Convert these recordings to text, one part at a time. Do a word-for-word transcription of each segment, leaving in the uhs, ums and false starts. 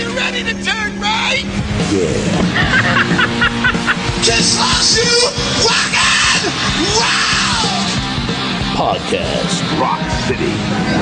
you ready to turn right? Yeah. Just lost you, walking! Wow! Podcast Rock City.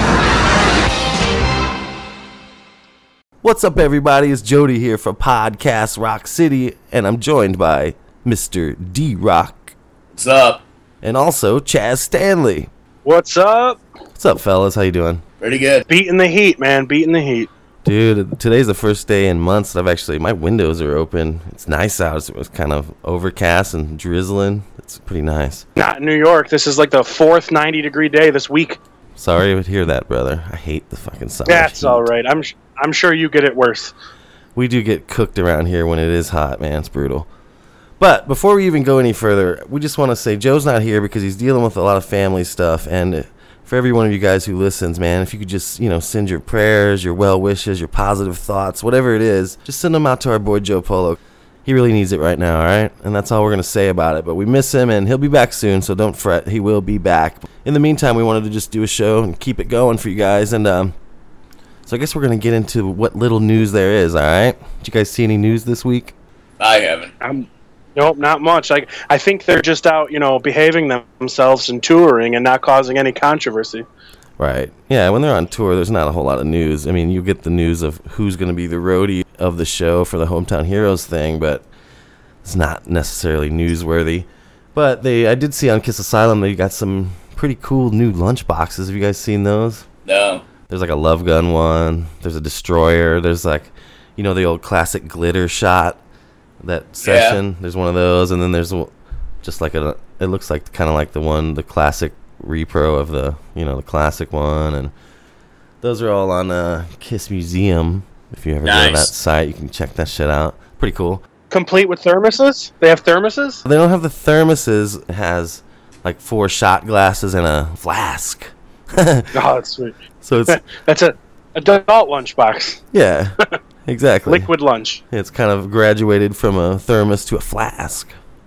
What's up, everybody? It's Jody here for Podcast Rock City, and I'm joined by Mister D-Rock. What's up? And also Chaz Stanley. What's up? What's up, fellas? How you doing? Pretty good. Beating the heat, man. Beating the heat. Dude, today's the first day in months that I've actually, my windows are open. It's nice out. It was kind of overcast and drizzling. It's pretty nice. Not in New York. This is like the fourth ninety degree day this week. Sorry to hear that, brother. I hate the fucking summer. That's heat. all right. I'm I'm sure you get it worse. We do get cooked around here when it is hot, man. It's brutal. But before we even go any further, we just want to say Joe's not here because he's dealing with a lot of family stuff. And for every one of you guys who listens, man, if you could just, you know, send your prayers, your well wishes, your positive thoughts, whatever it is, just send them out to our boy Joe Polo. He really needs it right now, all right? And that's all we're going to say about it. But we miss him, and he'll be back soon, so don't fret. He will be back. In the meantime, we wanted to just do a show and keep it going for you guys. And um, so I guess we're going to get into what little news there is, all right? Did you guys see any news this week? I haven't. I'm Nope, not much. Like I think they're just out, you know, behaving themselves and touring and not causing any controversy. Right. Yeah, when they're on tour, there's not a whole lot of news. I mean, you get the news of who's going to be the roadie of the show for the Hometown Heroes thing, but it's not necessarily newsworthy. But they, I did see on Kiss Asylum they got some pretty cool new lunch boxes. Have you guys seen those? No. There's like a Love Gun one. There's a Destroyer. There's like, you know, the old classic glitter shot. That session, yeah. There's one of those, and then there's just like a, it looks like kind of like the one, the classic repro of the, you know, the classic one, and those are all on uh, Kiss Museum. If you ever nice. go to that site, you can check that shit out. Pretty cool. Complete with thermoses? They have thermoses? They don't have the thermoses. It has like four shot glasses and a flask. Oh, that's sweet. So it's that's a adult lunchbox. Yeah. Exactly. Liquid lunch. It's kind of graduated from a thermos to a flask.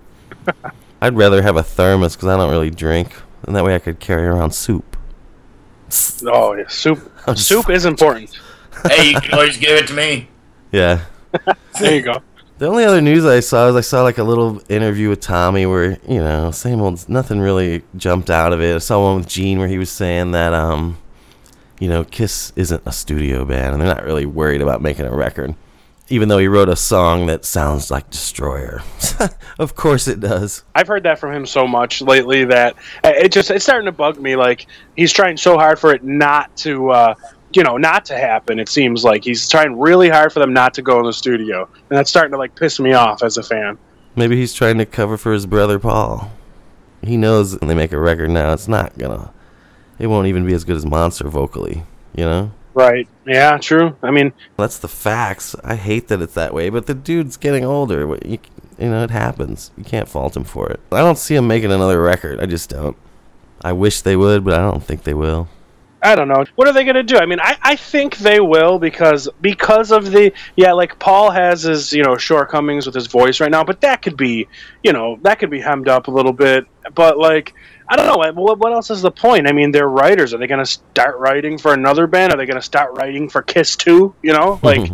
I'd rather have a thermos because I don't really drink, and that way I could carry around soup. Oh, yeah. Soup Soup is important. Hey, you can always give it to me. Yeah. There you go. The only other news I saw is I saw like a little interview with Tommy where, you know, same old, nothing really jumped out of it. I saw one with Gene where he was saying that, um... you know, Kiss isn't a studio band, and they're not really worried about making a record, even though he wrote a song that sounds like Destroyer. Of course it does. I've heard that from him so much lately that it just it's starting to bug me. Like he's trying so hard for it not to, uh, you know, not to happen. It seems like he's trying really hard for them not to go in the studio, and that's starting to like piss me off as a fan. Maybe he's trying to cover for his brother Paul. He knows when they make a record now, it's not gonna. It won't even be as good as Monster vocally, you know? Right. Yeah, true. I mean... That's the facts. I hate that it's that way, but the dude's getting older. You, you know, it happens. You can't fault him for it. I don't see him making another record. I just don't. I wish they would, but I don't think they will. I don't know. What are they going to do? I mean, I, I think they will because because of the... Yeah, like, Paul has his, you know, shortcomings with his voice right now, but that could be, you know, that could be hemmed up a little bit. But, like... I don't know. What, what else is the point? I mean, they're writers. Are they going to start writing for another band? Are they going to start writing for Kiss too? You know, like.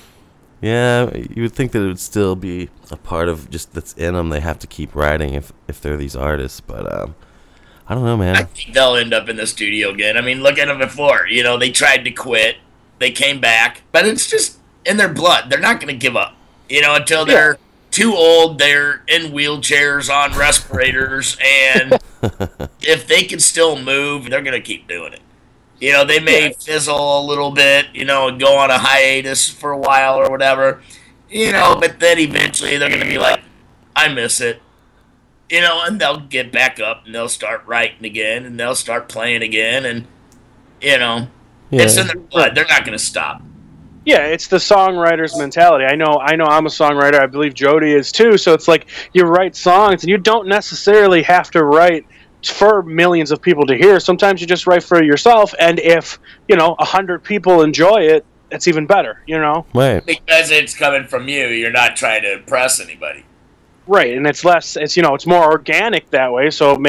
Yeah, you would think that it would still be a part of just that's in them. They have to keep writing if if they're these artists. But um, I don't know, man. I think they'll end up in the studio again. I mean, look at them before. You know, they tried to quit. They came back. But it's just in their blood. They're not going to give up. You know, until they're... Yeah. Too old, they're in wheelchairs on respirators, and if they can still move, they're going to keep doing it. You know, they may yeah. fizzle a little bit, you know, and go on a hiatus for a while or whatever, you know, but then eventually they're going to be like, I miss it, you know, and they'll get back up, and they'll start writing again, and they'll start playing again, and, you know, yeah. It's in their blood. They're not going to stop. Yeah, it's the songwriter's mentality. I know I know I'm a songwriter. I believe Jody is too. So it's like you write songs and you don't necessarily have to write for millions of people to hear. Sometimes you just write for yourself, and if, you know, a hundred people enjoy it, it's even better, you know? Right. Because it's coming from you. You're not trying to impress anybody. Right, and it's less, it's, you know, it's more organic that way, so maybe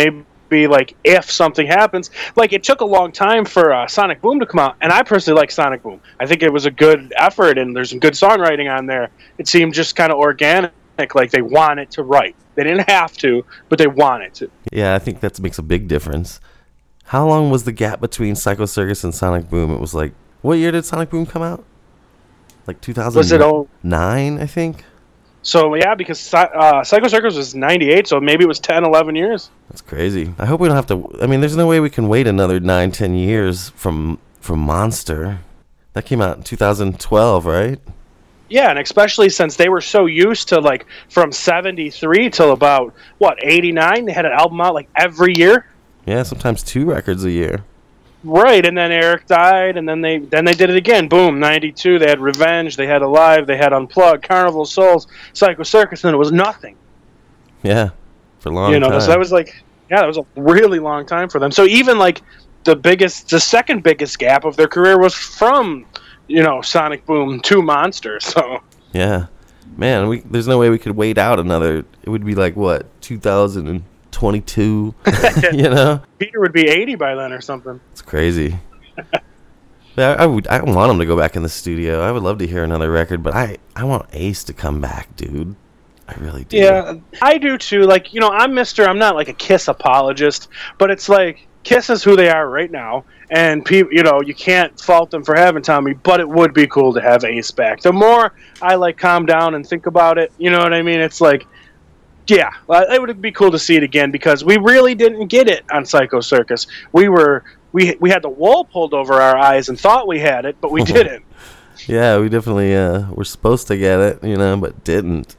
be like if something happens. Like it took a long time for uh, Sonic Boom to come out, and I personally like Sonic Boom. I think it was a good effort, and there's some good songwriting on there. It seemed just kind of organic, like they wanted to write. They didn't have to, but they wanted to. Yeah, I think that makes a big difference. How long was the gap between Psycho Circus and Sonic Boom? It was like, what year did Sonic Boom come out? Like two thousand nine, was it all- I think. So, yeah, because uh, Psycho Circus was ninety-eight, so maybe it was ten, eleven years. That's crazy. I hope we don't have to... I mean, there's no way we can wait another nine, ten years from from Monster. That came out in two thousand twelve, right? Yeah, and especially since they were so used to, like, from seventy-three till about, what, eighty-nine? They had an album out, like, every year? Yeah, sometimes two records a year. Right, and then Eric died, and then they then they did it again. Boom, ninety-two, they had Revenge, they had Alive, they had Unplugged, Carnival of Souls, Psycho Circus, and it was nothing. Yeah, for a long you know, time. So that was like, yeah, that was a really long time for them. So even like the biggest, the second biggest gap of their career was from, you know, Sonic Boom to Monster, so. Yeah. Man, we there's no way we could wait out another, it would be like, what, two thousand twenty-two, you know? Peter would be eighty by then or something. It's crazy. Yeah, I would. I want him to go back in the studio. I would love to hear another record, but I, I want Ace to come back, dude. I really do. Yeah, I do too. Like, you know, I'm Mister I'm not like a Kiss apologist, but it's like Kiss is who they are right now, and people, you know, you can't fault them for having Tommy, but it would be cool to have Ace back. The more I like calm down and think about it, you know what I mean? It's like, yeah, it would be cool to see it again because we really didn't get it on Psycho Circus. We were we we had the wool pulled over our eyes and thought we had it, but we didn't. Yeah, we definitely uh, were supposed to get it, you know, but didn't.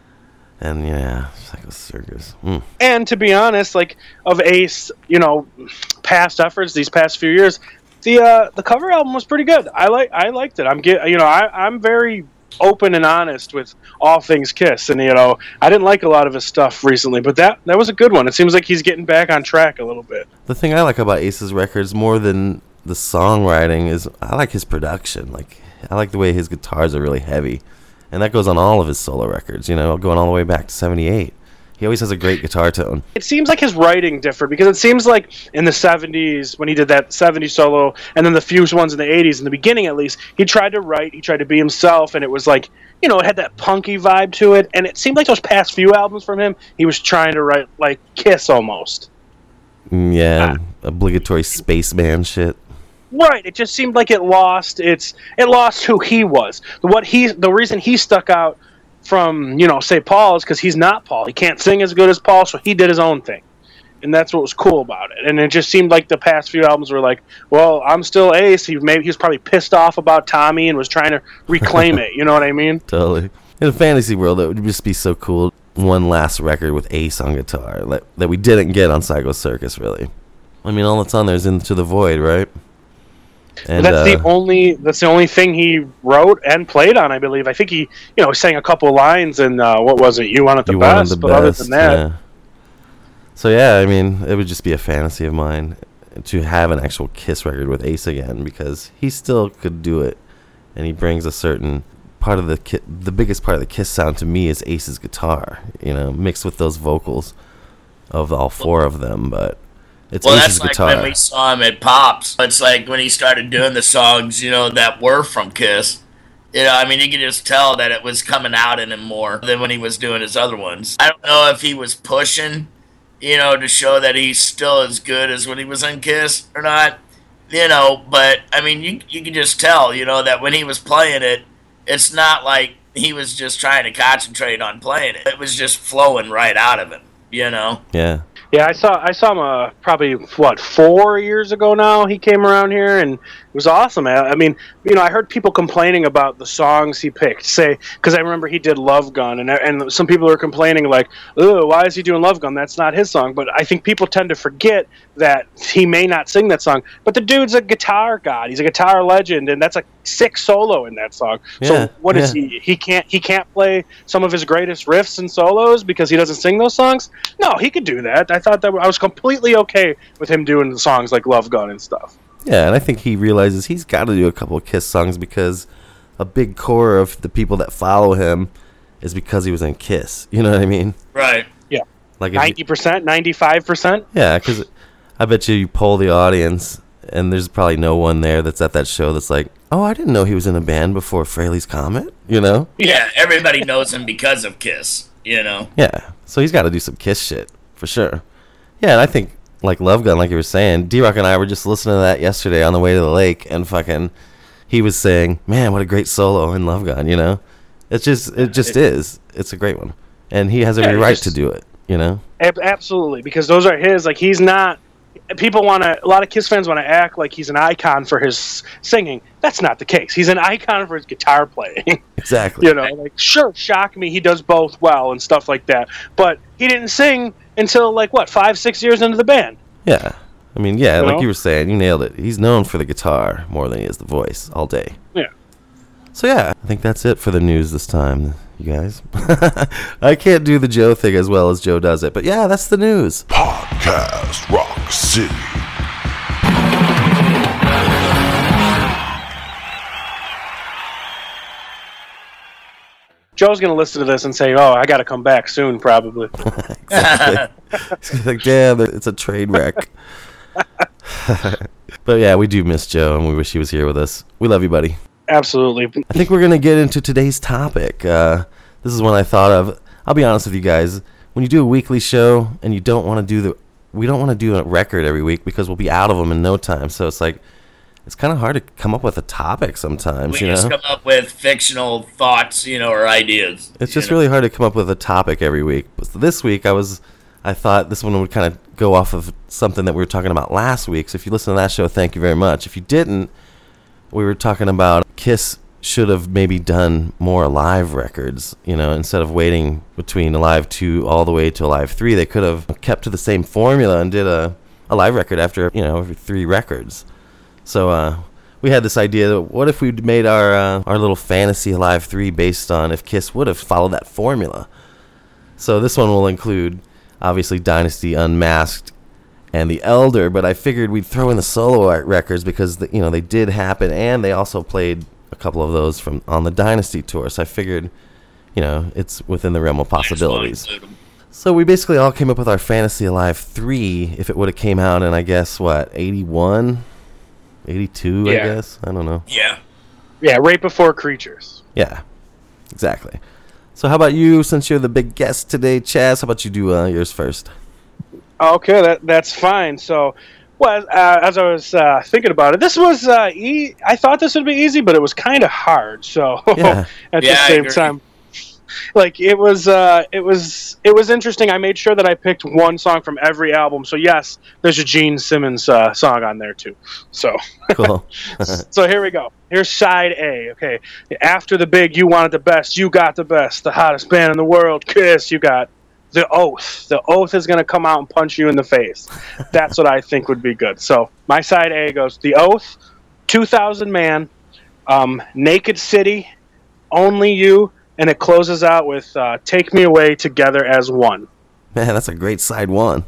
And yeah, Psycho Circus. Mm. And to be honest, like of Ace, you know, past efforts these past few years, the uh, the cover album was pretty good. I like I liked it. I'm get you know I I'm very open and honest with all things Kiss, and you know I didn't like a lot of his stuff recently, but that that was a good one. It seems like he's getting back on track a little bit. The thing I like about Ace's records more than the songwriting is I like his production. Like I like the way his guitars are really heavy, and that goes on all of his solo records. You know, going all the way back to seventy-eight. He always has a great guitar tone. It seems like his writing differed because it seems like in the seventies when he did that seventies solo and then the few ones in the eighties, in the beginning at least, he tried to write, he tried to be himself, and it was like, you know, it had that punky vibe to it, and it seemed like those past few albums from him, he was trying to write like Kiss almost. Yeah, ah. Obligatory spaceman shit. Right, it just seemed like it lost its it lost who he was. What he the reason he stuck out from, you know, say Paul is because he's not Paul. He can't sing as good as Paul, so he did his own thing. And that's what was cool about it. And it just seemed like the past few albums were like, well, I'm still Ace. He maybe he was probably pissed off about Tommy and was trying to reclaim it. You know what I mean? Totally. In a fantasy world, it would just be so cool. One last record with Ace on guitar that, that we didn't get on Psycho Circus, really. I mean, all that's on there is Into the Void, right? And that's uh, the only that's the only thing he wrote and played on, I believe. I think he, you know, sang a couple lines and uh, what was it? You Want It the you Best, the but best, other than that, yeah. So yeah, I mean, it would just be a fantasy of mine to have an actual Kiss record with Ace again because he still could do it, and he brings a certain part of the ki- the biggest part of the Kiss sound to me is Ace's guitar, you know, mixed with those vocals of all four of them, but. It's well, Ace's that's like guitar. when we saw him at Pops. It's like when he started doing the songs, you know, that were from Kiss. You know, I mean, you could just tell that it was coming out in him more than when he was doing his other ones. I don't know if he was pushing, you know, to show that he's still as good as when he was in Kiss or not, you know, but, I mean, you, you can just tell, you know, that when he was playing it, it's not like he was just trying to concentrate on playing it. It was just flowing right out of him, you know? Yeah. Yeah, I saw I saw him uh, probably what four years ago now. He came around here and it was awesome. I, I mean, you know, I heard people complaining about the songs he picked. Say, because I remember he did Love Gun, and and some people were complaining like, "Oh, why is he doing Love Gun? That's not his song." But I think people tend to forget that he may not sing that song, but the dude's a guitar god. He's a guitar legend, and that's a sick solo in that song. Yeah, so what yeah. is he? He can't he can't play some of his greatest riffs and solos because he doesn't sing those songs? No, he could do that. I thought that I was completely okay with him doing the songs like Love Gun and stuff. Yeah, and I think he realizes he's got to do a couple of Kiss songs because a big core of the people that follow him is because he was in Kiss. You know what I mean? Right. Yeah. Like if you- ninety percent, ninety-five percent. Yeah, because I bet you you poll the audience, and there's probably no one there that's at that show that's like, oh, I didn't know he was in a band before Fraley's Comet, you know? Yeah, everybody knows him because of Kiss, you know? Yeah, so he's got to do some Kiss shit, for sure. Yeah, and I think, like Love Gun, like you were saying, D-Rock and I were just listening to that yesterday on the way to the lake, and fucking, he was saying, man, what a great solo in Love Gun, you know? It's just, it just is. It's a great one. And he has every Yeah, right just- to do it, you know? Ab- absolutely, because those are his. Like, he's not. People want to. A lot of Kiss fans want to act like he's an icon for his singing. That's not the case. He's an icon for his guitar playing. Exactly. You know, like, sure, Shock Me, he does both well and stuff like that. But he didn't sing until, like, what, five, six years into the band. Yeah. I mean, yeah, You like know? you were saying, you nailed it. He's known for the guitar more than he is the voice all day. Yeah. So, yeah, I think that's it for the news this time, you guys. I can't do the Joe thing as well as Joe does it, but yeah, that's the news. Podcast Rock City. Joe's going to listen to this and say, oh, I got to come back soon, probably. He's like, damn, it's a train wreck. But yeah, we do miss Joe, and we wish he was here with us. We love you, buddy. Absolutely. I think we're going to get into today's topic. Uh, this is one I thought of. I'll be honest with you guys. When you do a weekly show and you don't want to do the, we don't want to do a record every week because we'll be out of them in no time. So it's like, it's kind of hard to come up with a topic sometimes, We you just know? come up with fictional thoughts, you know, or ideas. It's you just know? really hard to come up with a topic every week. But this week, I was, I thought this one would kind of go off of something that we were talking about last week. So if you listen to that show, thank you very much. If you didn't, we were talking about Kiss should have maybe done more live records, you know, instead of waiting between Alive two all the way to Alive three. They could have kept to the same formula and did a, a live record after, you know, every three records. So uh, we had this idea that what if we'd made our uh, our little fantasy Alive three based on if Kiss would have followed that formula. So this one will include, obviously, Dynasty, Unmasked, and The Elder, but I figured we'd throw in the solo art records because, the, you know, they did happen, and they also played a couple of those from on the Dynasty tour. So I figured, you know, it's within the realm of Might as well possibilities. include 'em. So we basically all came up with our Fantasy Alive three if it would have came out in, I guess, what, eighty-one? eighty-two, I Yeah. guess? I don't know. Yeah. Yeah, right before Creatures. Yeah, exactly. So how about you, since you're the big guest today, Chaz? How about you do uh, yours first? Okay, that that's fine. So, well, uh, as I was uh, thinking about it, this was uh, e- I thought this would be easy, but it was kind of hard. So, Yeah. at Yeah, the I same agree. time, like it was, uh, it was, it was interesting. I made sure that I picked one song from every album. So yes, there's a Gene Simmons uh, song on there too. So, Cool. so here we go. Here's side A. Okay, after the big, you wanted the best, you got the best, the hottest band in the world, Kiss. You got The Oath. The Oath is going to come out and punch you in the face. That's what I think would be good. So my side A goes The Oath, two thousand Man, um, Naked City, Only You, and it closes out with uh, Take Me Away, Together as One. Man, that's a great side one.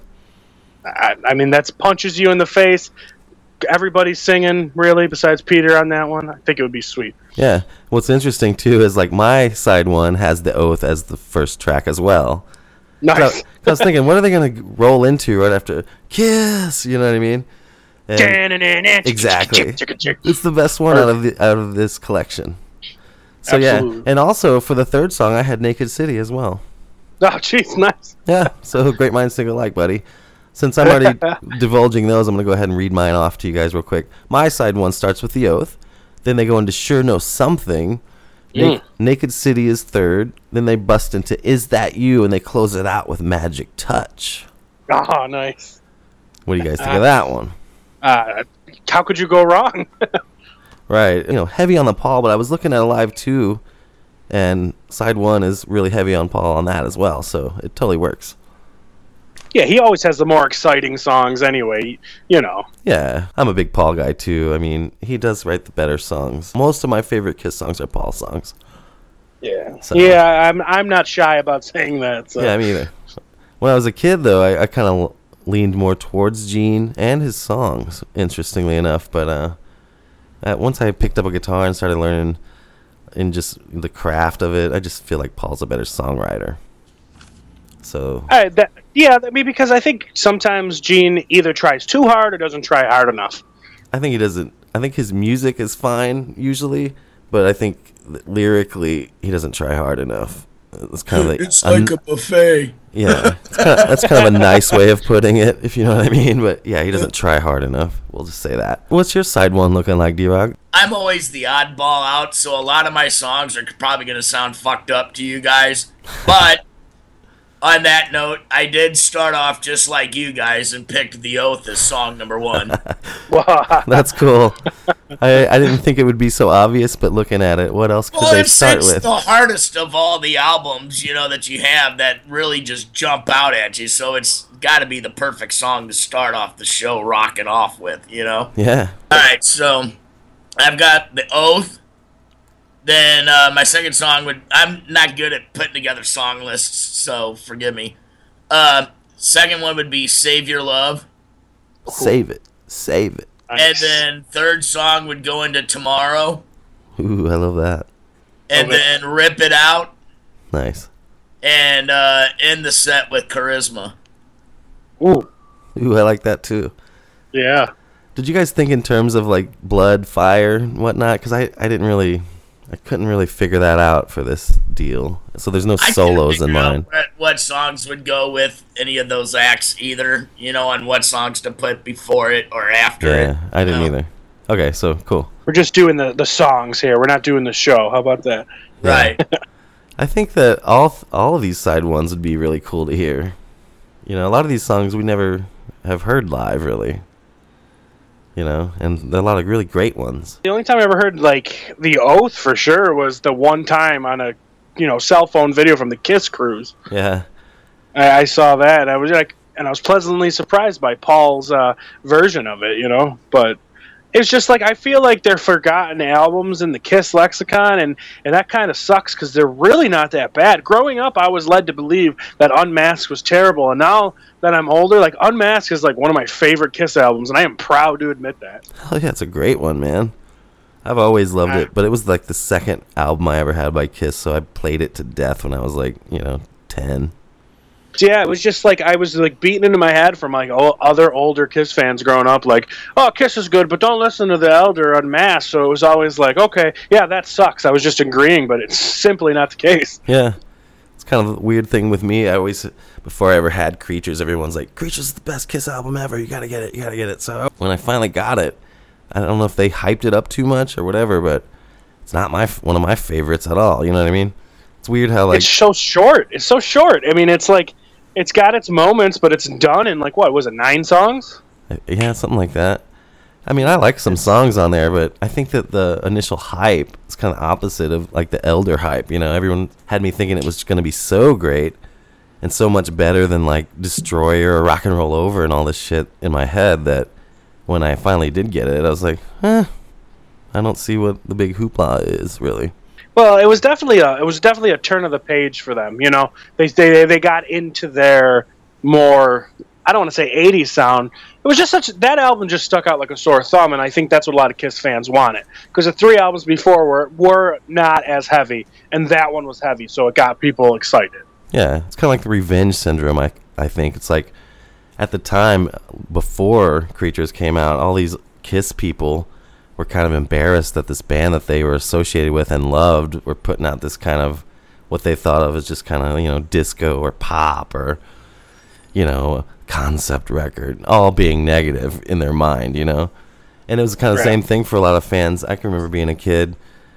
I, I mean, that's punches you in the face. Everybody's singing, really, besides Peter on that one. I think it would be sweet. Yeah. What's interesting, too, is like my side one has The Oath as the first track as well. So, Nice. I was thinking, what are they going to roll into right after Kiss? You know what I mean? And exactly. It's the best one out of the out of this collection. So Absolutely. yeah, and also for the third song, I had Naked City as well. Oh, jeez, nice. Yeah, so great minds think alike, buddy. Since I'm already divulging those, I'm going to go ahead and read mine off to you guys real quick. My side one starts with The Oath. Then they go into Sure Know Something. Na- Mm. Naked City is third. Then they bust into Is That You? And they close it out with Magic Touch. Oh, nice. What do you guys think of that one? Uh, how could you go wrong? Right. You know, heavy on the Paul, but I was looking at Alive two, and side one is really heavy on Paul on that as well, so it totally works. Yeah, he always has the more exciting songs anyway, you know. Yeah, I'm a big Paul guy too. I mean, he does write the better songs. Most of my favorite Kiss songs are Paul songs. Yeah. So- Yeah, I'm I'm not shy about saying that. So. Yeah, me either. When I was a kid, though, I, I kind of leaned more towards Gene and his songs, interestingly enough. But uh, uh, once I picked up a guitar and started learning in just the craft of it, I just feel like Paul's a better songwriter. So I, that, yeah, I mean, because I think sometimes Gene either tries too hard or doesn't try hard enough. I think he doesn't. I think his music is fine usually, but I think lyrically he doesn't try hard enough. It's kind of like It's like un- a buffet. Yeah, it's kinda, that's kind of a nice way of putting it, if you know what I mean. But yeah, he doesn't try hard enough. We'll just say that. What's your side one looking like, D-Rock? I'm always the oddball out, so a lot of my songs are probably going to sound fucked up to you guys. But on that note, I did start off just like you guys and picked The Oath as song number one. That's cool. I, I didn't think it would be so obvious, but looking at it, what else could Well, they it's, start it's with? the hardest of all the albums, you know, that you have that really just jump out at you. So it's got to be the perfect song to start off the show rocking off with, you know? Yeah. All right, so I've got The Oath. Then uh, my second song would... I'm not good at putting together song lists, so forgive me. Uh, second one would be Save Your Love. Save it. Save it. And Nice. then third song would go into Tomorrow. Ooh, I love that. And Okay. then Rip It Out. Nice. And uh, end the set with Charisma. Ooh, Ooh, I like that too. yeah. Did you guys think in terms of like blood, fire, and whatnot? Because I, I didn't really... I couldn't really figure that out for this deal. So there's no I couldn't solos in figure out mine. What, what songs would go with any of those acts either, you know, on what songs to put before it or after it. Yeah, I didn't No. either. Okay, so cool. We're just doing the, the songs here. We're not doing the show. How about that? Right. I think that all all of these side ones would be really cool to hear. You know, a lot of these songs we never have heard live, really. You know, and there are a lot of really great ones. The only time I ever heard, like, The Oath for sure was the one time on a, you know, cell phone video from the Kiss cruise. Yeah, I, I saw that. I was like, and I was pleasantly surprised by Paul's uh, version of it, you know. But it's just like I feel like they're forgotten albums in the Kiss lexicon, and, and that kind of sucks because they're really not that bad. Growing up, I was led to believe that Unmasked was terrible, and now that I'm older, like Unmasked is like one of my favorite Kiss albums, and I am proud to admit that. oh yeah, it's a great one, man. I've always loved Uh, it, but it was like the second album I ever had by Kiss, so I played it to death when I was like, you know, ten. Yeah, it was just like I was like beaten into my head from like o- other older Kiss fans growing up, like, oh, Kiss is good, but don't listen to the Elder Unmasked. So it was always like, okay, yeah, that sucks. I was just agreeing, but it's simply not the case. Yeah. It's kind of a weird thing with me. I always, before I ever had Creatures, everyone's like, Creatures is the best Kiss album ever. You gotta get it. You gotta get it. So when I finally got it, I don't know if they hyped it up too much or whatever, but it's not my one of my favorites at all. You know what I mean? It's weird how like It's so short. It's so short. I mean, it's like it's got its moments, but it's done in like what was it, nine songs? yeah, something like that. I mean, I like some songs on there, but I think that the initial hype is kind of opposite of like the Elder hype. You know, everyone had me thinking it was going to be so great and so much better than like Destroyer or Rock and Roll Over and all this shit in my head that when I finally did get it, I was like, eh, I don't see what the big hoopla is really. Well, it was definitely a it was definitely a turn of the page for them. You know, they they they got into their more, I don't want to say eighties sound. It was just such that album just stuck out like a sore thumb, and I think that's what a lot of Kiss fans wanted because the three albums before were were not as heavy, and that one was heavy, so it got people excited. Yeah, it's kind of like the revenge syndrome. I I think it's like at the time before Creatures came out, all these Kiss people were kind of embarrassed that this band that they were associated with and loved were putting out this kind of what they thought of as just kind of, you know, disco or pop or, you know, concept record, all being negative in their mind, you know. And it was kind of the Right. same thing for a lot of fans. I can remember being a kid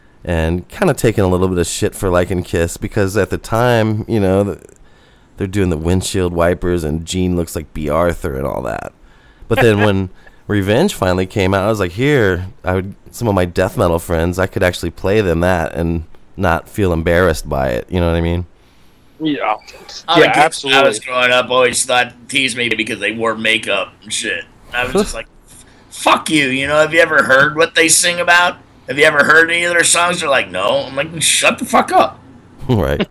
and kind of taking a little bit of shit for liking Kiss because at the time, you know, the, they're doing the windshield wipers and Gene looks like B. Arthur and all that. But then when Revenge finally came out, I was like, here, I would some of my death metal friends, I could actually play them that and not feel embarrassed by it. You know what I mean? Yeah, All the yeah, kids I absolutely. was growing up always thought teased me because they wore makeup and shit. I was just like, fuck you, you know, have you ever heard what they sing about? Have you ever heard any of their songs? They're like, no. I'm like, shut the fuck up. Right.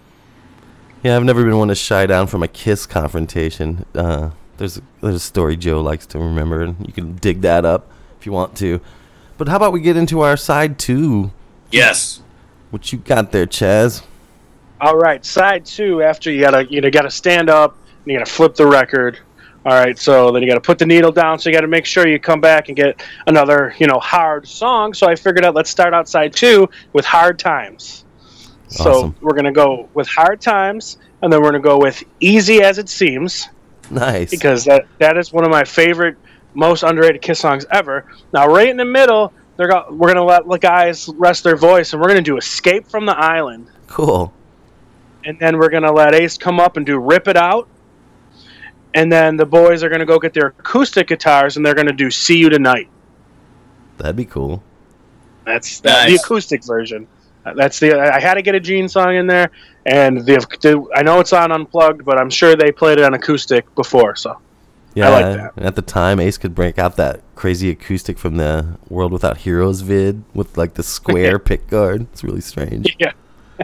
Yeah, I've never been one to shy down from a Kiss confrontation. Uh, there's, there's a story Joe likes to remember, and you can dig that up if you want to. But how about we get into our side two? Yes. What you got there, Chaz? All right, side two. After you gotta you know gotta stand up and you gotta flip the record. All right, so then you gotta put the needle down. So you gotta make sure you come back and get another you know hard song. So I figured out let's start out side two with Hard Times. So Awesome. we're gonna go with Hard Times, and then we're gonna go with Easy as It Seems, Nice. because that that is one of my favorite, most underrated Kiss songs ever. Now, right in the middle, they're go- we're gonna let the guys rest their voice, and we're gonna do Escape from the Island. Cool. And then we're going to let Ace come up and do Rip It Out. And then the boys are going to go get their acoustic guitars, and they're going to do See You Tonight. That'd be cool. That's the, the Nice. acoustic version. Uh, That's the. I had to get a Gene song in there, and the, the I know it's on Unplugged, but I'm sure they played it on acoustic before. So Yeah, like that. and at the time, Ace could break out that crazy acoustic from the World Without Heroes vid with like the square pick guard. It's really strange. yeah,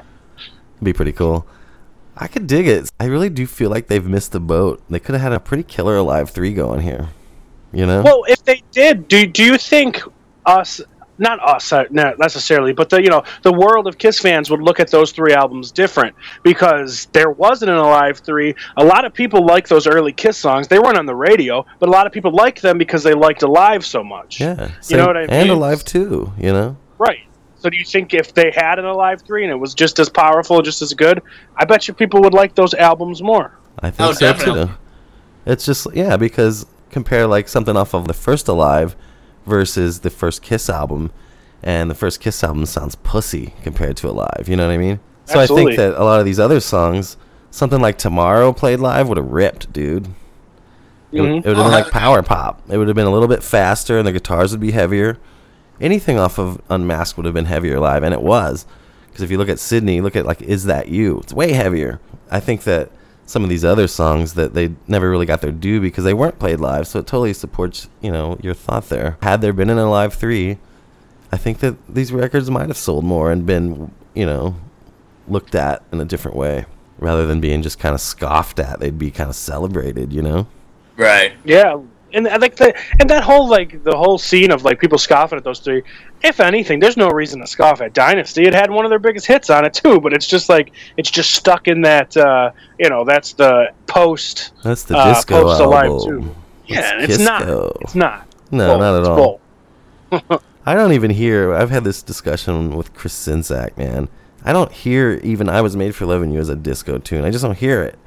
It'd be pretty cool. I could dig it. I really do feel like they've missed the boat. They could have had a pretty killer Alive three going here. You know? well, if they did, do do you think us? Not us, uh, not necessarily, but the you know the world of Kiss fans would look at those three albums different because there wasn't an Alive three. A lot of people like those early Kiss songs. They weren't on the radio, but a lot of people liked them because they liked Alive so much. yeah. you Same- know what I mean? And Alive two, you know? Right. So do you think if they had an Alive three and it was just as powerful, just as good, I bet you people would like those albums more. I think Oh, so definitely. too. It's just, yeah, because compare like something off of the first Alive versus the first Kiss album, and the first Kiss album sounds pussy compared to Alive, you know what I mean? So Absolutely. I think that a lot of these other songs, something like Tomorrow played live would have ripped, dude. It would, Mhm. it would have been like power pop. It would have been a little bit faster, and the guitars would be heavier. Anything off of Unmasked would have been heavier live, and it was. Because if you look at Sydney, look at like Is That You? It's way heavier. I think that some of these other songs that they never really got their due because they weren't played live, so it totally supports, you know, your thought there. Had there been an Alive three, I think that these records might have sold more and been, you know, looked at in a different way. Rather than being just kind of scoffed at, they'd be kind of celebrated, you know? Right. Yeah, and I like the and that whole like the whole scene of like people scoffing at those three. If anything, there's no reason to scoff at Dynasty. It had one of their biggest hits on it too, but it's just like it's just stuck in that uh, you know that's the post. That's the uh, disco post Alive album. too. Yeah, It's and it's not. Kisco. It's not. No, Bull. not at It's all. bull. I don't even hear. I've had this discussion with Chris Sinzak, man. I don't hear even I Was Made for Loving You as a disco tune. I just don't hear it.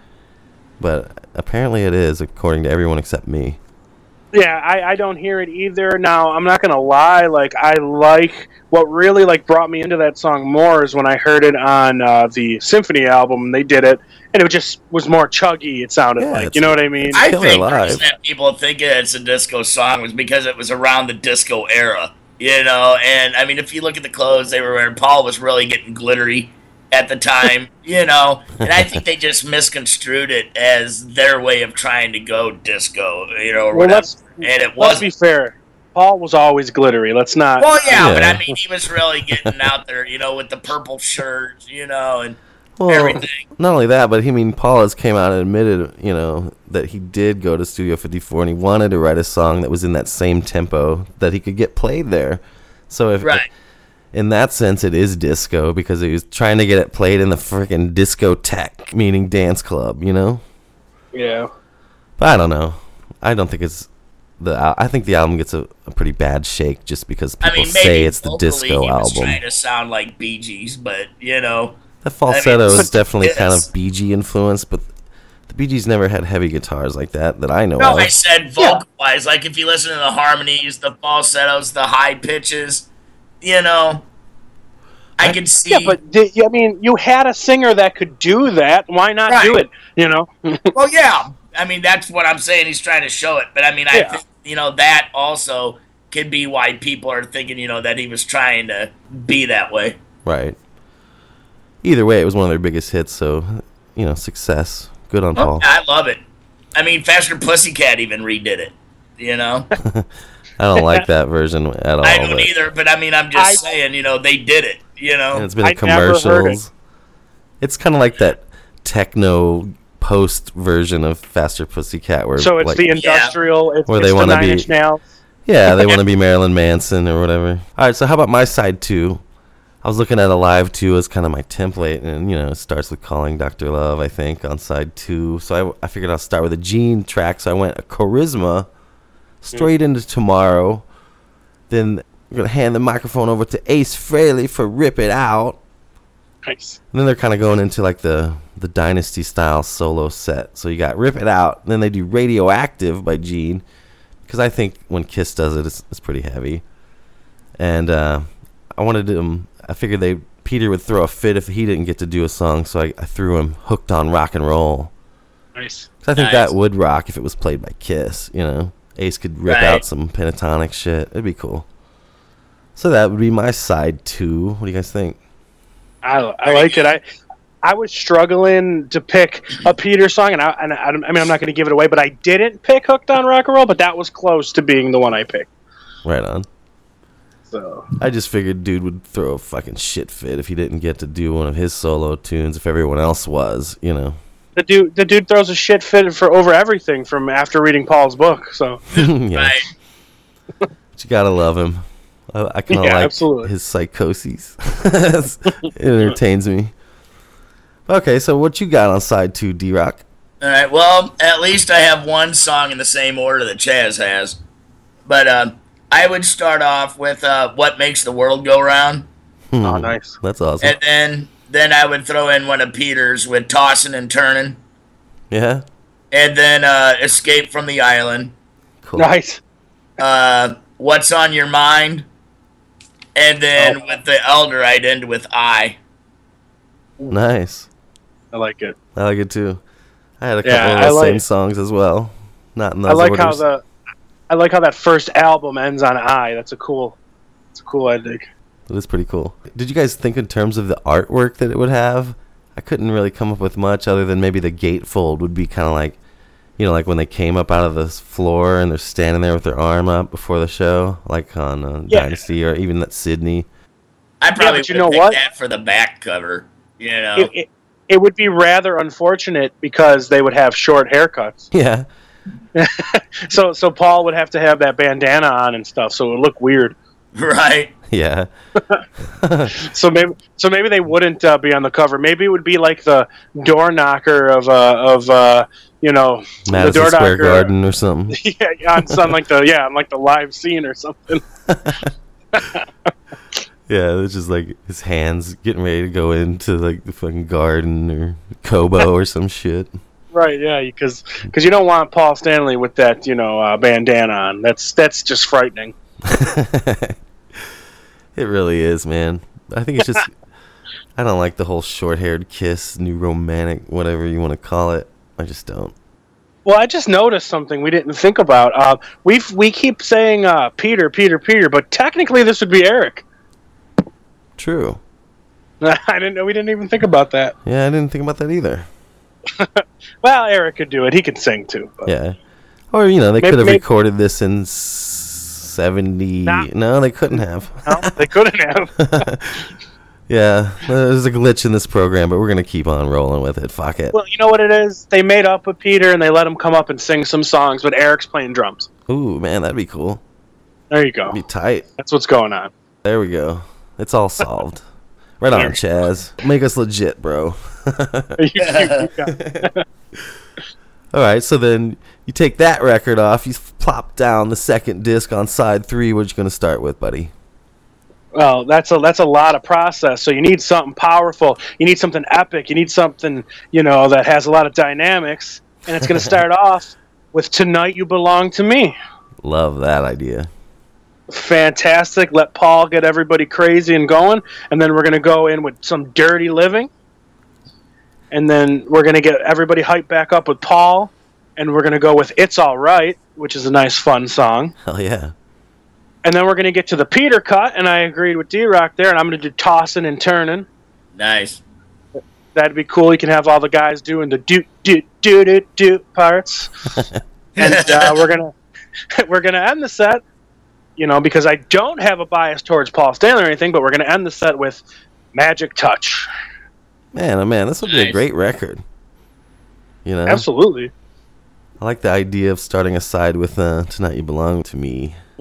But apparently it is, according to everyone except me. Yeah, I, I don't hear it either. Now, I'm not gonna lie. Like, I like what really like brought me into that song more is when I heard it on uh, the Symphony album. They did it, and it just was more chuggy. It sounded Yeah, like, it's- you know what I mean? I Killer think the Live. reason that people think it's a disco song was because it was around the disco era, you know. And I mean, if you look at the clothes they were wearing, Paul was really getting glittery at the time, you know. And I think they just misconstrued it as their way of trying to go disco, you know, or Well, whatever. let's And it let's be wasn't. fair. Paul was always glittery. Let's not. Well, yeah, but Yeah. I mean, he was really getting out there, you know, with the purple shirt, you know, and Well, everything. not only that, but he I mean Paul has came out and admitted, you know, that he did go to Studio fifty-four and he wanted to write a song that was in that same tempo that he could get played there. So if Right. in that sense it is disco because he was trying to get it played in the freaking discotheque, meaning dance club, you know? Yeah. But I don't know. I don't think it's the al- I think the album gets a, a pretty bad shake just because I people mean, maybe say it's the vocally disco he was album. trying to sound like Bee Gees, but, you know. The falsetto I mean, is definitely kind yes. of Bee Gee influenced, but the Bee Gees never had heavy guitars like that that I know No, of. I said vocal-wise. Like, if you listen to the harmonies, the falsettos, the high pitches, you know, I could see. Yeah, but the, I mean, you had a singer that could do that. Why not do Right. it? You know. Well, yeah. I mean, that's what I'm saying. He's trying to show it. But, I mean, I Yeah. think, you know, that also could be why people are thinking, you know, that he was trying to be that way. Right. Either way, it was one of their biggest hits, so, you know, success. Good on Paul. I love it. I mean, Faster Pussycat even redid it, you know? I don't like that version at all. I don't but either, but I mean, I'm just I- saying, you know, they did it, you know? It's been in I never heard commercials. It's kind of like that techno post version of Faster Pussycat, where So it's like, the industrial. It's, Where it's they the wanna Nine be- Inch Nails. yeah, they want to be Marilyn Manson or whatever. All right, so how about my side two? I was looking at Alive two as kind of my template, and, you know, it starts with Calling Doctor Love, I think, on side two. So I, I figured I'll start with a Gene track, so I went a Charisma straight mm. into Tomorrow. Then we're going to hand the microphone over to Ace Frehley for Rip It Out. Nice. And then they're kind of going into, like, the, the Dynasty-style solo set. So you got Rip It Out, then they do Radioactive by Gene, because I think when Kiss does it, it's, it's pretty heavy. And uh, I wanted to... Um, I figured they Peter would throw a fit if he didn't get to do a song, so I, I threw him Hooked on Rock and Roll. Nice. 'Cause I think Nice. that would rock if it was played by Kiss, you know. Ace could rip Right. out some pentatonic shit. It'd be cool. So that would be my side two. What do you guys think? I, I like it. I I was struggling to pick a Peter song, and I and I, I mean I'm not going to give it away, but I didn't pick Hooked on Rock and Roll, but that was close to being the one I picked. Right on. So I just figured dude would throw a fucking shit fit if he didn't get to do one of his solo tunes if everyone else was, you know. the dude the dude throws a shit fit for over everything from after reading Paul's book. So yeah. Right. But you gotta love him. I, I kind of Yeah, like absolutely. his psychoses. It entertains me. Okay, so what you got on side two, D-Rock? All right. Well, at least I have one song in the same order that Chaz has. But uh, I would start off with uh, "What Makes the World Go Round," Hmm, Oh, nice. That's awesome. and then then I would throw in one of Peter's with "Tossin' and Turnin'," Yeah? and then uh, "Escape from the Island." Cool. Nice. Uh, "What's on Your Mind," and then Oh. with the Elder, I'd end with "I." Nice. I like it. I like it too. I had a couple Yeah, of I those like- same songs as well. Not in those I like orders. how the I like how that first album ends on I. That's a cool. It's a cool ending. It is pretty cool. Did you guys think in terms of the artwork that it would have? I couldn't really come up with much other than maybe the gatefold would be kind of like, you know, like when they came up out of the floor and they're standing there with their arm up before the show, like on uh, Yeah. Dynasty or even that Sydney. I probably but you would know pick what? that for the back cover. You know, It, it, it would be rather unfortunate because they would have short haircuts. Yeah. So so Paul would have to have that bandana on and stuff, so it would look weird. right? Yeah. So maybe so maybe they wouldn't uh, be on the cover. Maybe it would be like the door knocker of uh, of uh, you know Madison the door Square knocker, Garden or something. yeah, on some like the yeah on like the live scene or something. Yeah, it's just like his hands getting ready to go into like the fucking garden or Kobo or some shit. Right, yeah, because you don't want Paul Stanley with that you know uh, bandana on. That's that's just frightening. It really is, man. I think it's just I don't like the whole short-haired Kiss, new romantic, whatever you want to call it. I just don't. Well, I just noticed something we didn't think about. Uh, we we keep saying uh, Peter, Peter, Peter, but technically this would be Eric. True. I didn't know. We didn't even think about that. Yeah, I didn't think about that either. Well, Eric could do it. He could sing too. But. Yeah. Or, you know, they Maybe- could have maybe- recorded this in seventy. Nah. No, they couldn't have. No, they couldn't have. Yeah, there's a glitch in this program, but we're going to keep on rolling with it. Fuck it. Well, you know what it is? They made up with Peter and they let him come up and sing some songs, but Eric's playing drums. Ooh, man, that'd be cool. There you go. Be tight. That's what's going on. There we go. It's all solved. Right on, Chaz. Make us legit, bro. You- you- you got it. All right, so then you take that record off, you plop down the second disc on side three. What you going to start with, buddy? Well, that's a that's a lot of process. So you need something powerful. You need something epic. You need something you know that has a lot of dynamics. And it's going to start off with "Tonight You Belong to Me." Love that idea. Fantastic. Let Paul get everybody crazy and going, and then we're going to go in with some Dirty Living, and then we're going to get everybody hyped back up with Paul, and we're going to go with It's All Right, which is a nice fun song. Hell yeah. And then we're going to get to the Peter cut, and I agreed with D-Rock there, and I'm going to do Tossin' and Turnin'. Nice. That'd be cool. You can have all the guys doing the do do do do do parts, and uh, we're gonna we're gonna end the set. You know, because I don't have a bias towards Paul Stanley or anything, but we're gonna end the set with Magic Touch. Man, oh man, this would be a Nice. great record. You know? Absolutely. I like the idea of starting a side with uh, Tonight You Belong to Me.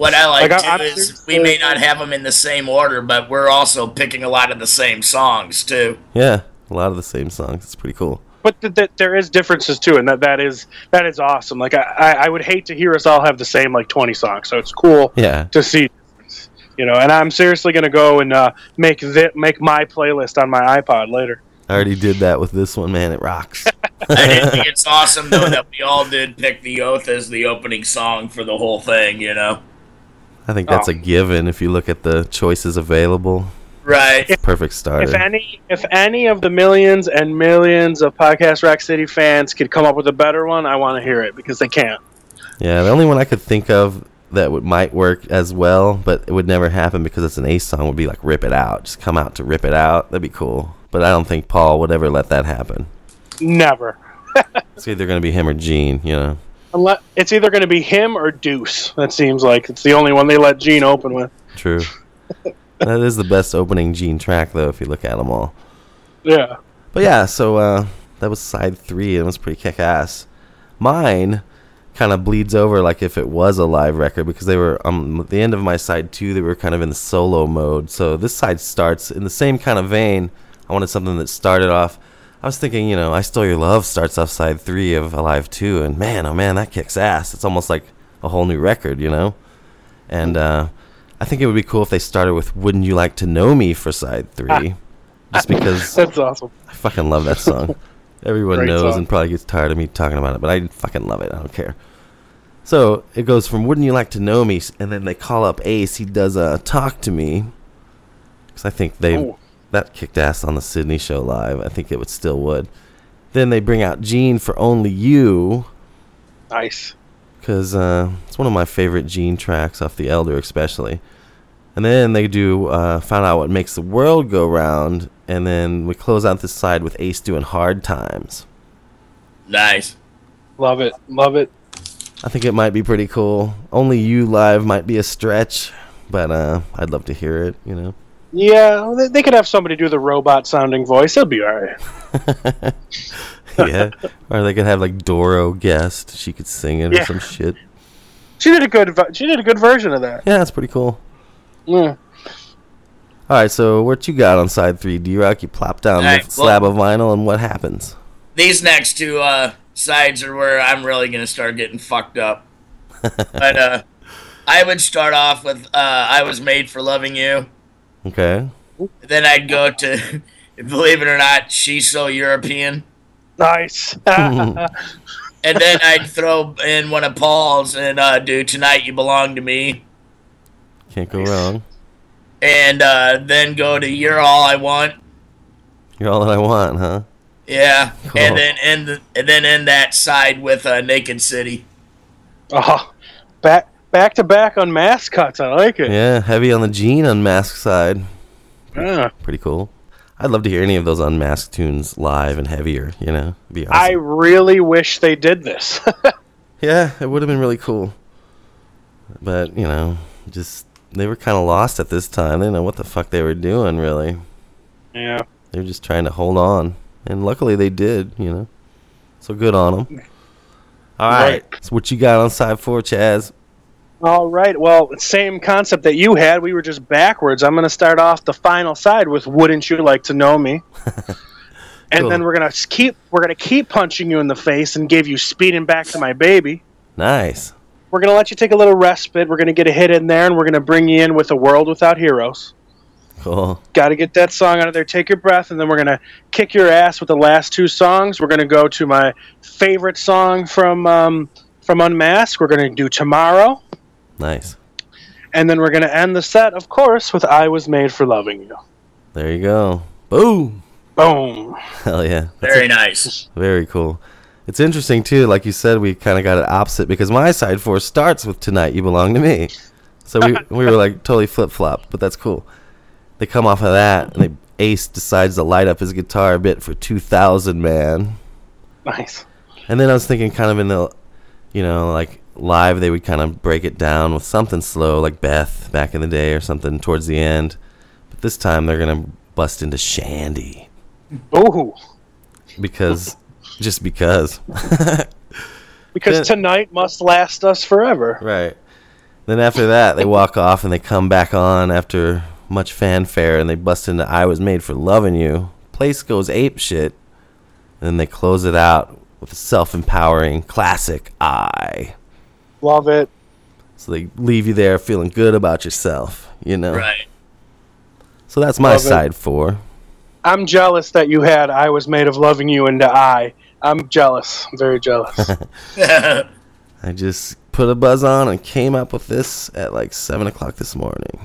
What I like, Like, I- too I'm is seriously- we may not have them in the same order, but we're also picking a lot of the same songs too. Yeah, a lot of the same songs. It's pretty cool. But th- th- there is differences too, and that that is that is awesome. Like I, I, I would hate to hear us all have the same like twenty songs, so it's cool Yeah. to see difference. You know, and I'm seriously gonna go and uh, make thi- make my playlist on my iPod later. I already did that with this one, man. It rocks. I think it's awesome though that we all did pick The Oath as the opening song for the whole thing. You know, I think that's Oh. a given if you look at the choices available. right? Perfect starter. If any if any of the millions and millions of Podcast Rock City fans could come up with a better one, I want to hear it because they can't. Yeah, the only one I could think of that would might work as well, but it would never happen because it's an Ace song, would be like Rip It Out. Just come out to Rip It Out. That'd be cool. But I don't think Paul would ever let that happen. Never. It's either going to be him or Gene, you know. Unless it's either going to be him or Deuce. That seems like it's the only one they let Gene open with. True. That is the best opening Gene track, though, if you look at them all. Yeah. But yeah, so uh, that was side three, and it was pretty kick-ass. Mine kind of bleeds over like if it was a live record, because they were, um, at the end of my side two, they were kind of in the solo mode. So this side starts in the same kind of vein. I wanted something that started off, I was thinking, you know, I Stole Your Love starts off side three of Alive two, and man, oh man, that kicks ass. It's almost like a whole new record, you know? And uh, I think it would be cool if they started with Wouldn't You Like to Know Me for side three, just because That's awesome. I fucking love that song. Everyone Great knows song. and probably gets tired of me talking about it, but I fucking love it. I don't care. So it goes from Wouldn't You Like to Know Me, and then they call up Ace. He does a Talk to Me, because I think they Ooh. that kicked ass on the Sydney show live. I think it would still would. Then they bring out Gene for Only You, Nice. because uh, it's one of my favorite Gene tracks off The Elder, especially. And then they do uh, Found Out What Makes the World Go Round, and then we close out this side with Ace doing Hard Times. Nice. Love it. Love it. I think it might be pretty cool. Only You live might be a stretch, but uh, I'd love to hear it, you know. Yeah, they, they could have somebody do the robot sounding voice. It'll be all right. Yeah. Or they could have like Doro guest. She could sing it Yeah. or some shit. She did a good. Ve- she did a good version of that. Yeah, that's pretty cool. Yeah. All right, so what you got on side three? D-Rock, you plop down All the right, well- slab of vinyl, and what happens? These next two uh, sides are where I'm really gonna start getting fucked up. But uh, I would start off with uh, "I Was Made for Loving You." Okay. Then I'd go to, believe it or not, "She's So European." Nice. And then I'd throw in one of Paul's and uh, do "Tonight You Belong to Me." Can't go wrong. And uh, then go to "You're All I Want." You're all that I want, huh? Yeah. Cool. And then end the, and then end that side with uh, "Naked City." Oh, back back to back on mascots. I like it. Yeah, heavy on the Gene unmasked side. Yeah. Pretty cool. I'd love to hear any of those unmasked tunes live and heavier, you know? Be awesome. I really wish they did this. Yeah, it would have been really cool. But, you know, just, they were kind of lost at this time. They didn't know what the fuck they were doing, really. Yeah. They were just trying to hold on. And luckily they did, you know? So good on them. All right. Right. So what you got on side four, Chaz? All right. Well, same concept that you had. We were just backwards. I'm going to start off the final side with "Wouldn't You Like to Know Me," and Cool. then we're gonna keep we're gonna keep punching you in the face and give you "Speeding Back to My Baby." Nice. We're gonna let you take a little respite. We're gonna get a hit in there, and we're gonna bring you in with "A World Without Heroes." Cool. Got to get that song out of there. Take your breath, and then we're gonna kick your ass with the last two songs. We're gonna go to my favorite song from um, from Unmasked. We're gonna do "Tomorrow." Nice. And then we're going to end the set, of course, with "I Was Made for Loving You." There you go. Boom. Boom. Hell yeah. Very nice. Very cool. It's interesting, too. Like you said, we kind of got it opposite because my side four starts with "Tonight You Belong to Me." So we we were like totally flip-flop, but that's cool. They come off of that, and they, Ace decides to light up his guitar a bit for two thousand, man. Nice. And then I was thinking kind of in the, you know, like live they would kind of break it down with something slow, like Beth back in the day or something towards the end. But this time they're going to bust into Shandy. Ooh. Because, just because. Because Yeah. tonight must last us forever. Right. Then after that, they walk off and they come back on after much fanfare, and they bust into "I Was Made for Loving You." Place goes ape shit, and then they close it out with a self-empowering classic "I." Love it. So they leave you there feeling good about yourself, you know. Right. So that's my Love it. side four. I'm jealous that you had "I Was Made of Loving You" into "I." I'm jealous. I'm very jealous. I just put a buzz on and came up with this at like seven o'clock this morning.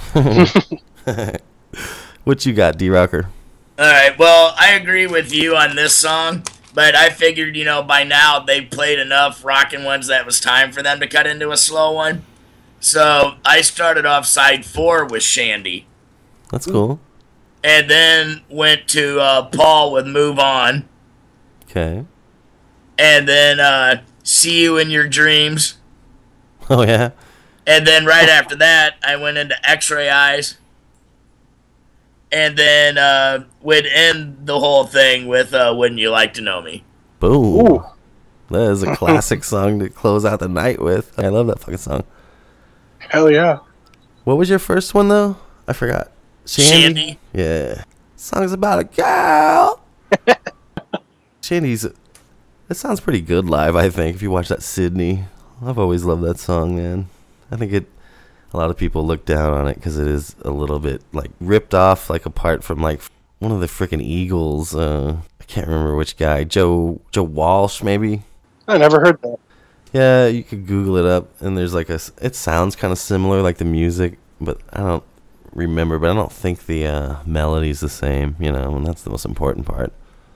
What you got, D-Rocker? All right. Well, I agree with you on this song, but I figured, you know, by now they've played enough rockin' ones that it was time for them to cut into a slow one. So I started off side four with Shandy, That's cool. and then went to uh, Paul with "Move On," Okay. and then uh, "See You in Your Dreams," Oh, yeah? and then right after that I went into "X-Ray Eyes," and then uh, would end the whole thing with uh, "Wouldn't You Like to Know Me?" Boom. Ooh. That is a classic song to close out the night with. I love that fucking song. Hell yeah. What was your first one, though? I forgot. Shandy. Yeah. Song's about a girl. Shandy's... It sounds pretty good live, I think, if you watch that Sydney. I've always loved that song, man. I think it... A lot of people look down on it because it is a little bit, like, ripped off, like, apart from, like, one of the freaking Eagles. Uh, I can't remember which guy. Joe Joe Walsh, maybe? I never heard that. Yeah, you could Google it up, and there's like a. It sounds kind of similar, like the music, but I don't remember. But I don't think the uh, melody's the same, you know, and that's the most important part.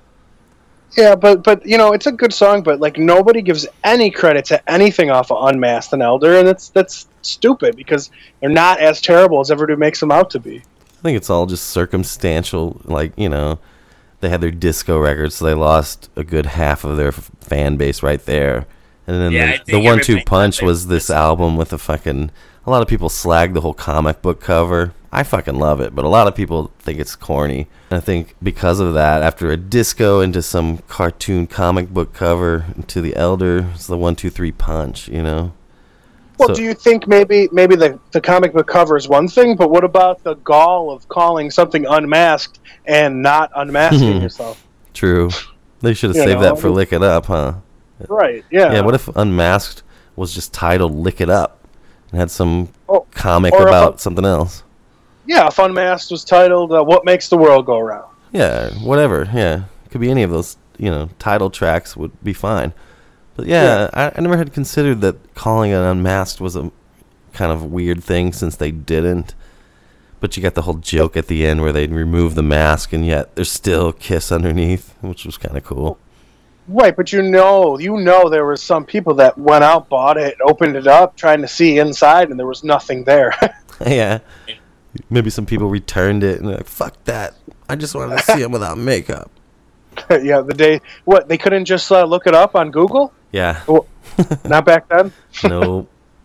Yeah, but but you know, it's a good song, but like nobody gives any credit to anything off of Unmasked and Elder, and that's that's stupid because they're not as terrible as everybody makes them out to be. I think it's all just circumstantial, like, you know, they had their disco records, so they lost a good half of their f- fan base right there. And then Yeah, I the, think the one two everybody punch thought was they- this album with a fucking. A lot of people slag the whole comic book cover. I fucking love it, but a lot of people think it's corny. And I think because of that, after a disco into some cartoon comic book cover into the Elder, it's the one two three punch, you know. Well, So- do you think maybe maybe the, the comic book cover is one thing, but what about the gall of calling something unmasked and not unmasking yourself? True. They should have You saved know, that for Lick It Up, huh? Right, yeah. Yeah, what if Unmasked was just titled Lick It Up and had some Oh, comic or if about Un- something else? Yeah, if Unmasked was titled uh, What Makes the World Go Round. Yeah, whatever. Yeah, could be any of those, you know, title tracks would be fine. But yeah, I, I never had considered that calling it Unmasked was a kind of weird thing since they didn't. But you got the whole joke at the end where they'd remove the mask and yet there's still Kiss underneath, which was kind of cool. Right, but you know, you know there were some people that went out, bought it, opened it up, trying to see inside, and there was nothing there. Yeah. Maybe some people returned it and they're like, fuck that. I just wanted to see him without makeup. Yeah, the day... What, they couldn't just uh, look it up on Google? Yeah. Well, not back then? No.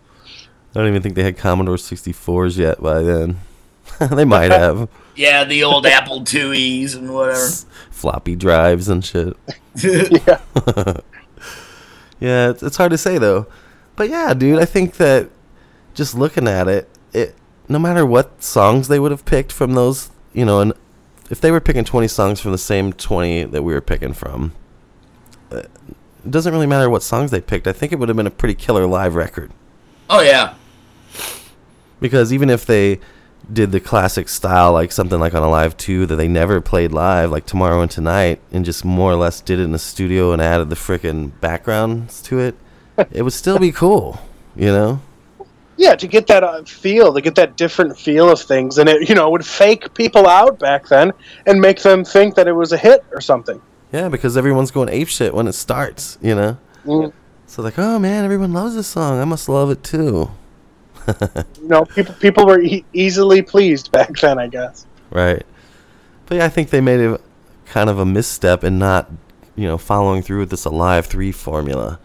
I don't even think they had Commodore sixty-fours yet by then. They might have. Yeah, the old Apple two E's and whatever. Floppy drives and shit. Yeah. Yeah, it's, it's hard to say though. But yeah, dude, I think that just looking at it, it no matter what songs they would have picked from those, you know, and if they were picking twenty songs from the same twenty that we were picking from, uh, it doesn't really matter what songs they picked. I think it would have been a pretty killer live record. Oh yeah. Because even if they did the classic style, like something like on Alive two that they never played live, like Tomorrow and Tonight, and just more or less did it in the studio and added the frickin' backgrounds to it, it would still be cool, you know? Yeah, to get that uh, feel, to get that different feel of things, and it, you know, would fake people out back then and make them think that it was a hit or something. Yeah, because everyone's going apeshit when it starts, you know? Mm. So like, oh man, everyone loves this song. I must love it too. You know, people people were e- easily pleased back then, I guess. Right. But yeah, I think they made a kind of a misstep in not, you know, following through with this Alive three formula.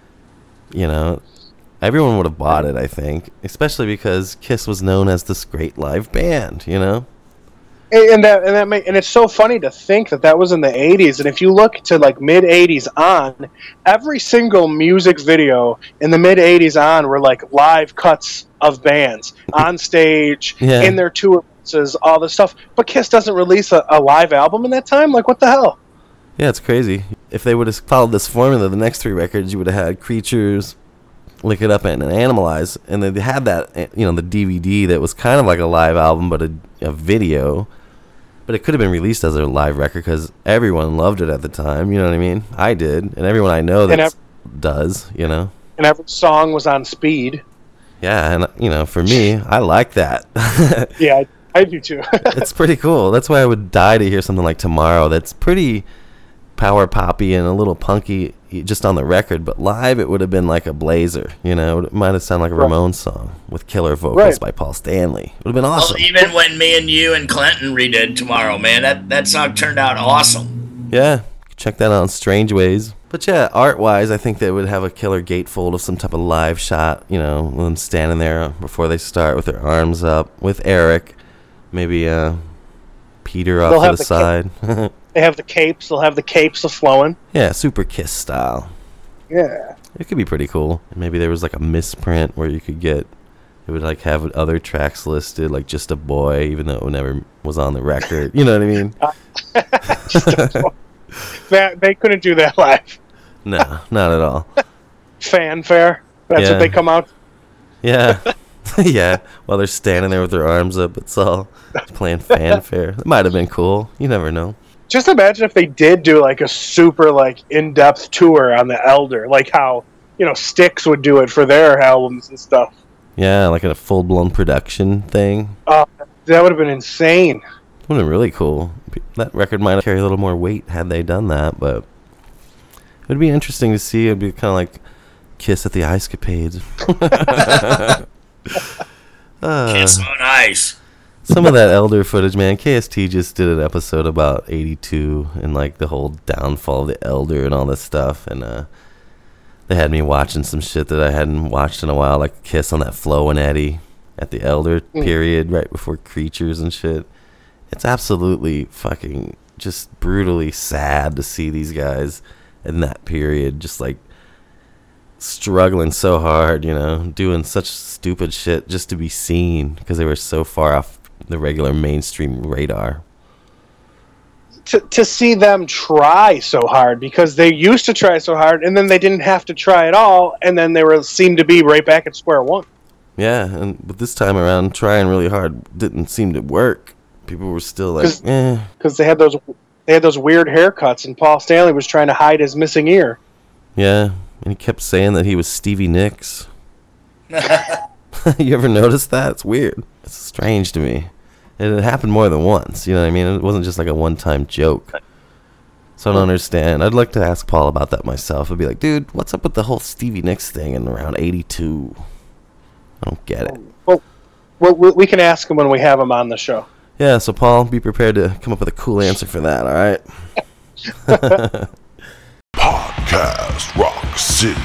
You know, everyone would have bought it, I think, especially because Kiss was known as this great live band, you know? And and that and that may, and it's so funny to think that that was in the eighties. And if you look to like mid eighties on, every single music video in the mid eighties on were like live cuts of bands on stage Yeah. in their tour buses, all this stuff. But Kiss doesn't release a, a live album in that time. Like, what the hell? Yeah, it's crazy. If they would have followed this formula, the next three records, you would have had Creatures, Lick It Up, and Animalize. And they had that, you know, the D V D that was kind of like a live album, but a, a video. But it could have been released as a live record because everyone loved it at the time. You know what I mean? I did. And everyone I know that ev- does, you know? And every song was on speed. Yeah, and, you know, for me, I like that. Yeah, I, I do too. It's pretty cool. That's why I would die to hear something like Tomorrow that's pretty power poppy and a little punky just on the record, but live it would have been like a blazer, you know. It might have sounded like a Right. Ramones song with killer vocals Right. by Paul Stanley. It would have been awesome. Well, even when me and you and Clinton redid Tomorrow, man, that, that song turned out awesome. Yeah, check that out on Strange Ways. But yeah, art-wise, I think they would have a killer gatefold of some type of live shot, you know, them standing there before they start with their arms up, with Eric, maybe uh, Peter off They'll to have the, the ca- side. They have the capes. They'll have the capes flowing. Yeah, super Kiss style. Yeah. It could be pretty cool. Maybe there was like a misprint where you could get, it would like have other tracks listed, like Just a Boy, even though it never was on the record. You know what I mean? That, they couldn't do that live. No, not at all. Fanfare. That's Yeah. what they come out. Yeah. Yeah. While they're standing there with their arms up, it's all playing fanfare. That might have been cool. You never know. Just imagine if they did do like a super like in-depth tour on the Elder, like how, you know, Styx would do it for their albums and stuff. Yeah, like a full blown production thing. Uh, that would have been insane. Would have been really cool. That record might have carried a little more weight had they done that, but it would be interesting to see. It'd be kind of like Kiss at the Ice Capades. uh, Kiss on Ice. some of that Elder footage, man. K S T just did an episode about eighty-two and like the whole downfall of the Elder and all this stuff, and uh, they had me watching some shit that I hadn't watched in a while, like Kiss on that Flo and Eddie at the Elder period, right before Creatures and shit. It's absolutely fucking just brutally sad to see these guys in that period just like struggling so hard, you know, doing such stupid shit just to be seen because they were so far off the regular mainstream radar. To, to see them try so hard, because they used to try so hard and then they didn't have to try at all, and then they were seemed to be right back at square one. Yeah, and but this time around, trying really hard didn't seem to work. People were still like, 'Cause- eh. Because they had those they had those weird haircuts, and Paul Stanley was trying to hide his missing ear. Yeah, and he kept saying that he was Stevie Nicks. You ever notice that? It's weird. It's strange to me. And it happened more than once, you know what I mean? It wasn't just like a one-time joke. So I don't understand. I'd like to ask Paul about that myself. I'd be like, dude, what's up with the whole Stevie Nicks thing in around eighty-two? I don't get it. Well, we, we we can ask him when we have him on the show. Yeah, so Paul, be prepared to come up with a cool answer for that, all right? Podcast Rock City.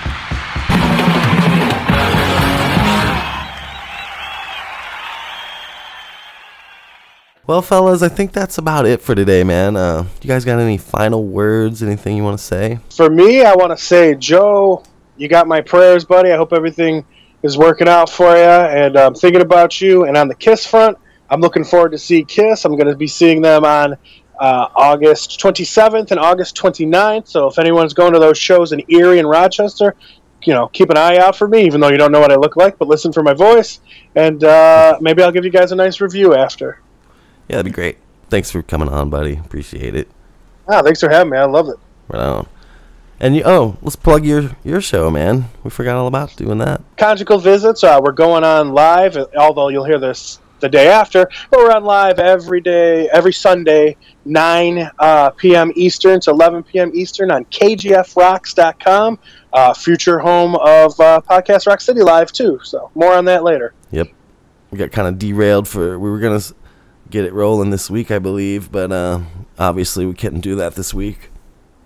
Well, fellas, I think that's about it for today, man. Uh, you guys got any final words, anything you want to say? For me, I want to say, Joe, you got my prayers, buddy. I hope everything is working out for you, and I'm thinking about you. And on the Kiss front, I'm looking forward to see Kiss. I'm going to be seeing them on uh, August twenty-seventh and August twenty-ninth. So if anyone's going to those shows in Erie and Rochester, you know, keep an eye out for me, even though you don't know what I look like, but listen for my voice, and uh, maybe I'll give you guys a nice review after. Yeah, that'd be great. Thanks for coming on, buddy. Appreciate it. Ah, thanks for having me. I love it. Right on. And you, oh, let's plug your, your show, man. We forgot all about doing that. Conjugal Visits, uh, we're going on live, although you'll hear this the day after, but we're on live every day, every Sunday, nine uh, p.m. Eastern to eleven p.m. Eastern on K G F rocks dot com, uh, future home of uh, Podcast Rock City Live, too. So more on that later. Yep. We got kind of derailed for, we were going to get it rolling this week, I believe, but uh, obviously we couldn't do that this week.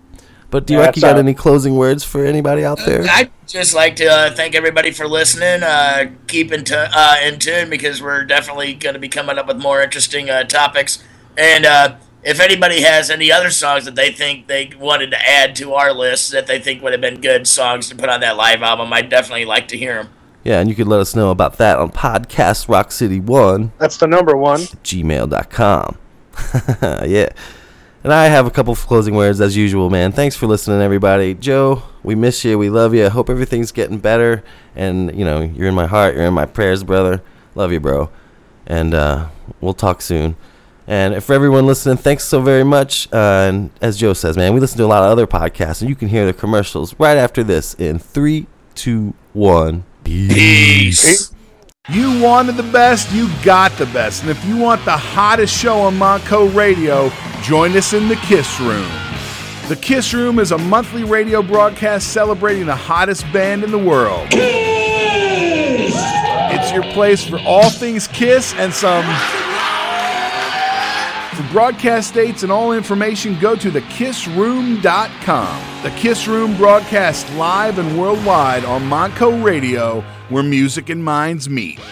But do you Yeah, reckon you that's got all. any closing words for anybody out there? I'd just like to uh, thank everybody for listening. Uh, keep in, t- uh, in tune because we're definitely going to be coming up with more interesting uh, topics. And uh, if anybody has any other songs that they think they wanted to add to our list that they think would have been good songs to put on that live album, I'd definitely like to hear them. Yeah, and you could let us know about that on podcast rock city one That's the number one. at gmail dot com. Yeah. And I have a couple of closing words as usual, man. Thanks for listening, everybody. Joe, we miss you. We love you. I hope everything's getting better. And, you know, you're in my heart. You're in my prayers, brother. Love you, bro. And uh, we'll talk soon. And for everyone listening, thanks so very much. Uh, and as Joe says, man, we listen to a lot of other podcasts, and you can hear the commercials right after this in three, two, one. Peace. You wanted the best, you got the best. And if you want the hottest show on Montco Radio, join us in the Kiss Room. The Kiss Room is a monthly radio broadcast celebrating the hottest band in the world. Kiss! It's your place for all things Kiss and some... For broadcast dates and all information, go to the kiss room dot com. The Kiss Room broadcasts live and worldwide on Montco Radio, where music and minds meet.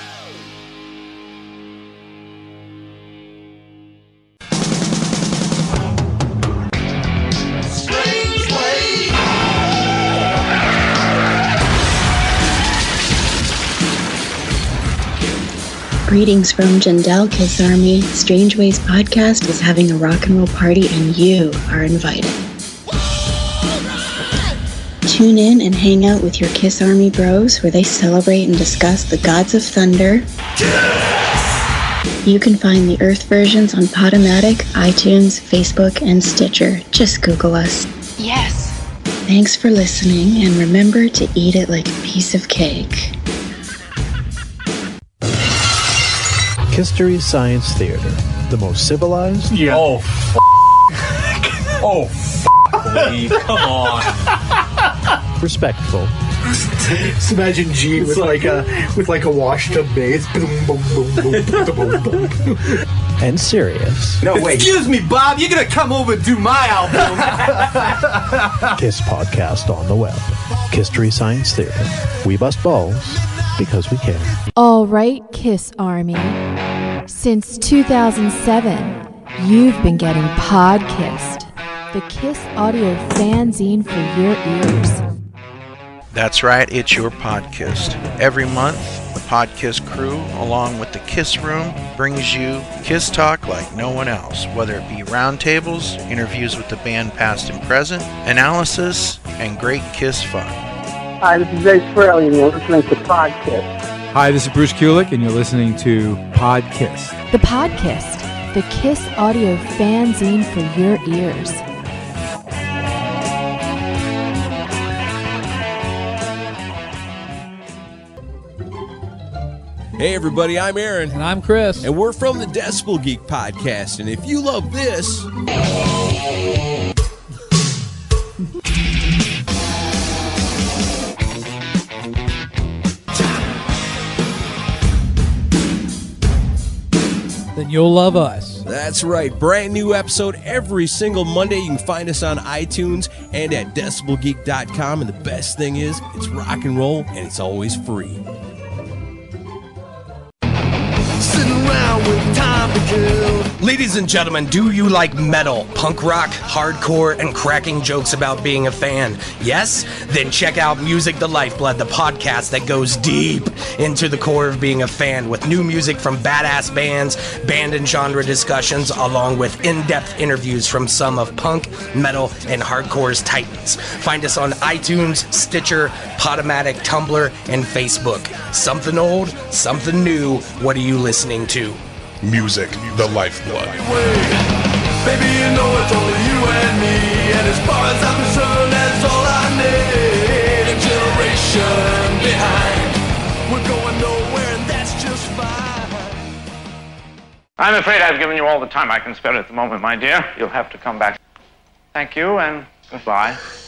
Greetings from Jandal Kiss Army. Strange Ways Podcast is having a rock and roll party and you are invited. Tune in and hang out with your Kiss Army bros where they celebrate and discuss the gods of thunder. You can find the Earth versions on Podomatic, iTunes, Facebook, and Stitcher. Just Google us. Yes. Thanks for listening and remember to eat it like a piece of cake. History Science Theater, the most civilized. Yeah. Oh, f- oh, f- Lee, come on. Respectful. Just imagine Gene with like a with like a washed up bass. Boom, boom, boom, boom, boom, boom, boom. And serious. No wait. Excuse me, Bob. You're gonna come over and do my album. Kiss podcast on the web. History Science Theater. We bust balls because we care. All right, Kiss Army. Since two thousand seven, you've been getting Podkissed, the Kiss audio fanzine for your ears. That's right, it's your Podkissed. Every month, the Podkiss crew, along with the Kiss Room, brings you Kiss talk like no one else, whether it be roundtables, interviews with the band past and present, analysis, and great Kiss fun. Hi, this is Dave Fraley, and you're listening to Podkiss. Hi, this is Bruce Kulick, and you're listening to Podkissed. The Podkissed, the Kiss audio fanzine for your ears. Hey everybody, I'm Aaron. And I'm Chris. And we're from the Decibel Geek Podcast. And if you love this... then you'll love us. That's right. Brand new episode every single Monday. You can find us on iTunes and at decibel geek dot com. And the best thing is, it's rock and roll and it's always free. Sitting around with time to kill. Ladies and gentlemen, do you like metal, punk rock, hardcore, and cracking jokes about being a fan? Yes? Then check out Music the Lifeblood, the podcast that goes deep into the core of being a fan with new music from badass bands, band and genre discussions, along with in-depth interviews from some of punk, metal, and hardcore's titans. Find us on iTunes, Stitcher, Podomatic, Tumblr, and Facebook. Something old, something new. What are you listening to? Music, the lifeblood. Baby, you know it's only you and me, and as far as I'm concerned, that's all I need. A generation behind, we're going nowhere, and that's just fine. I'm afraid I've given you all the time I can spare at the moment, my dear. You'll have to come back. Thank you, and goodbye.